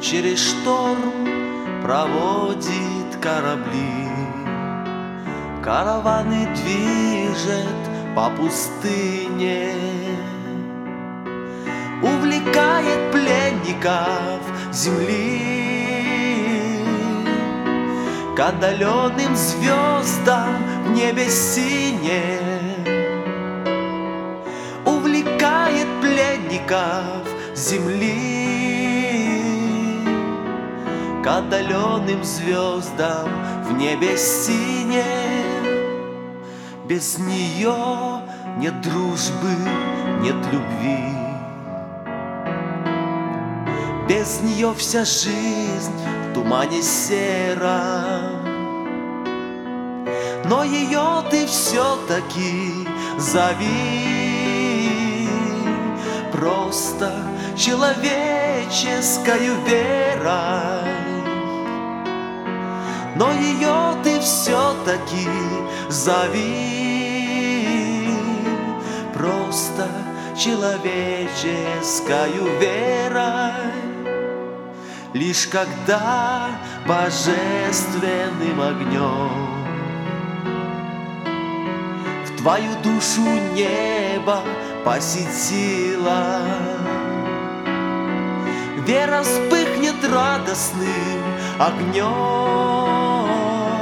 через шторм проводит корабли. Караваны движет по пустыне, увлекает пленников земли к отдаленным звездам в небе синем. Увлекает пленников земли к отдаленным звездам в небе синем. Без нее нет дружбы, нет любви. Без нее вся жизнь в тумане сером. Но ее ты все-таки зови просто человеческою верой. Но ее ты все-таки зови просто человеческою верой. Лишь когда божественным огнем в твою душу небо посетило, вера вспыхнет радостным огнем,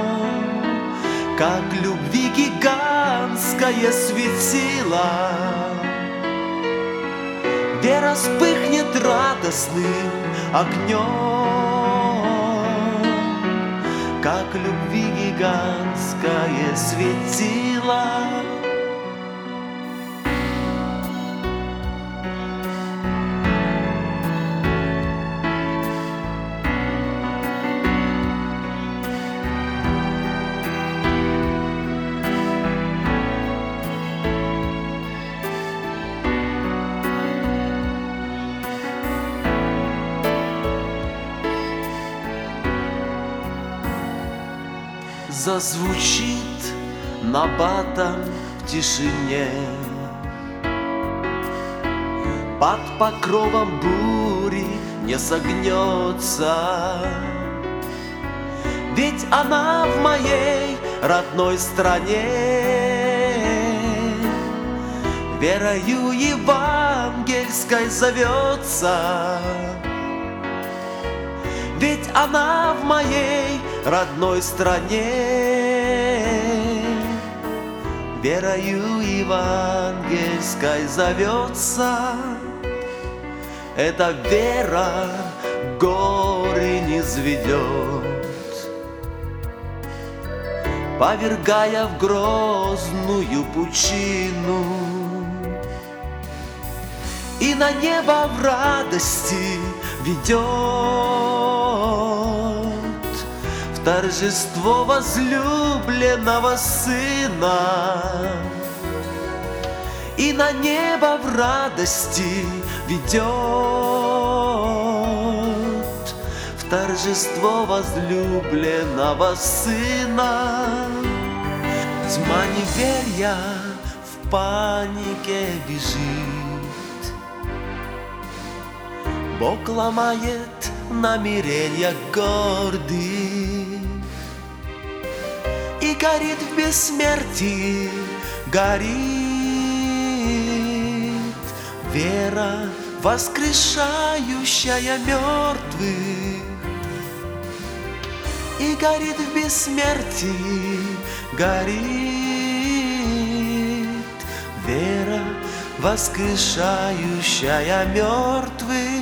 как любви гигантское светило. Вера вспыхнет радостным огнем, как любви гигантское светило. Зазвучит набатом в тишине, под покровом бури не согнется. Ведь она в моей родной стране верою евангельской зовется. Ведь она в моей родной стране верою евангельской зовется. Эта вера горы низведет, повергая в грозную пучину, и на небо в радости ведет в торжество возлюбленного сына. И на небо в радости ведет в торжество возлюбленного сына. Тьма неверия в панике бежит, Бог ломает намерения гордых и горит в бессмертии, горит вера, воскрешающая мертвых, и горит в бессмертии, горит вера, воскрешающая мертвых.